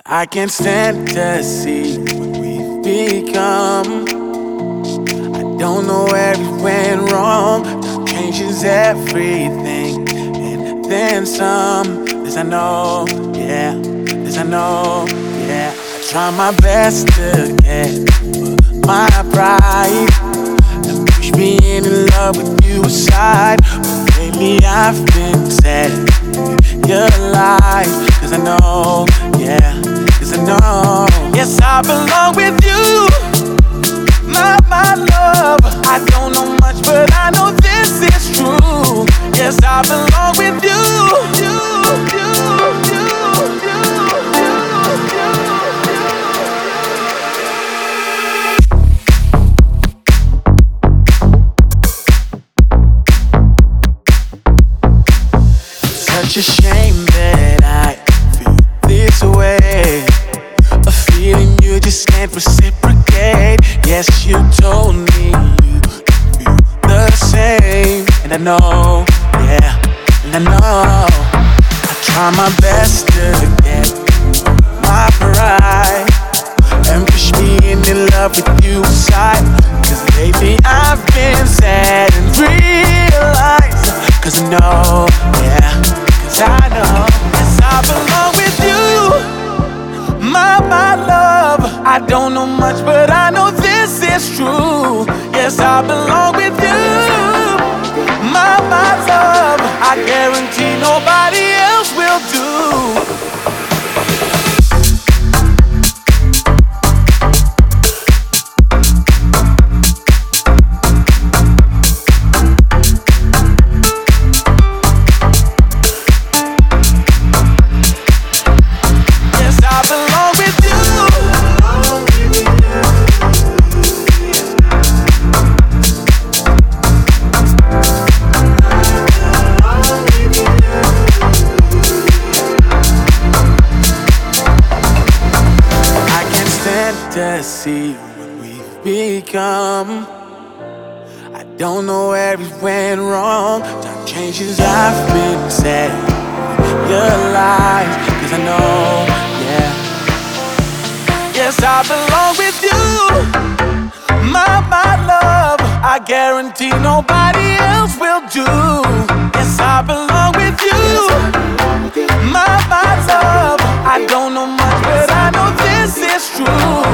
I can't stand to see what we've become. I don't know where it went wrong. Time changes everything, and then some. This I know, yeah. This I know, yeah. I try my best to get my pride and push being in love with you aside. But lately I've been sad. Your life, 'cause I know, yeah, 'cause I know. Yes, I belong with you, my love. I don't know much, but I know this is true. Yes, I belong with you, Such a shame that I feel this way. A feeling you just can't reciprocate. Yes, you told me you feel the same. And I know, yeah, and I know. I try my best to get my pride and push me in love with you aside. 'Cause lately I've been sad and realized. 'Cause I know, yeah, 'cause I know. Yes, I belong with you, my love. I don't know much, but I know this is true. Yes, I belong with you, my love. I guarantee nobody else will do. To see what we've become. I don't know where it went wrong. Time changes, I've been sad. Your life, 'cause I know, yeah. Yes, I belong with you, my love. I guarantee nobody else will do. Yes, I belong with you, my love. I don't know much, but I know this is true.